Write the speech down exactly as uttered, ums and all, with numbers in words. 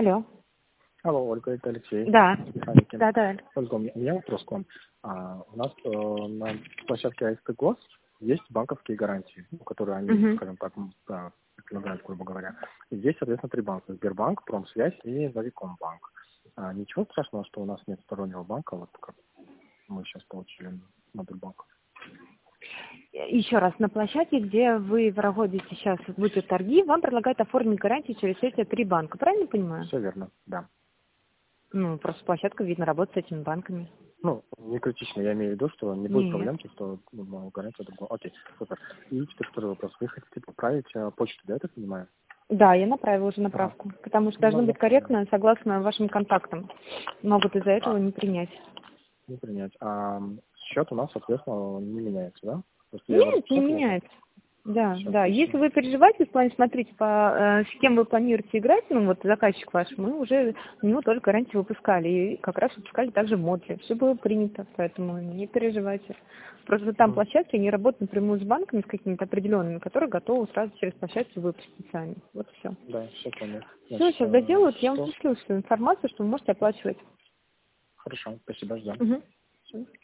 Алло. Алло, Ольга, это Алексей. Да. Механики. Да, да. Ольга, у меня, у меня вопрос к вам. А, у нас э, на площадке АСТ ГОС есть банковские гарантии, ну, которые они, Мгм. скажем так, м, да, предлагают, грубо говоря. И здесь, соответственно, три банка. Сбербанк, Промсвязь и Новикомбанк. А, ничего страшного, что у нас нет стороннего банка, вот как мы сейчас получили модуль банка. Еще раз, на площадке, где вы проводите сейчас будут торги, вам предлагают оформить гарантию через эти три банка. Правильно понимаю? Все верно, да. Ну, просто площадка, видно, работает с этими банками. Ну, не критично, я имею в виду, что не будет Нет. проблем, то, что ну, гарантия другого. Окей, супер. И теперь второй вопрос. Вы хотите поправить э, почту, да, я так понимаю? Да, я направила уже Ага. направку, потому что должно Ну, быть направляю. корректно, согласно вашим контактам. Могут из-за этого А, не принять. не принять. А м, счет у нас, соответственно, не меняется, да? Просто я его Нет, не распечатал уже. меняется. Да, Все да. Если отлично. вы переживаете, в плане, смотрите, по, э, с кем вы планируете играть, ну вот заказчик ваш, мы уже у него только гарантии выпускали. И как раз выпускали также модули. Все было принято, поэтому не переживайте. Просто там Мгм. площадки, они работают напрямую с банками, с какими-то определенными, которые готовы сразу через площадку выпустить сами. Вот и все. Да, все понял. Все, Значит, сейчас э, доделают, я вам сто. пришлю всю информацию, что вы можете оплачивать. Хорошо, спасибо, ждем. Угу.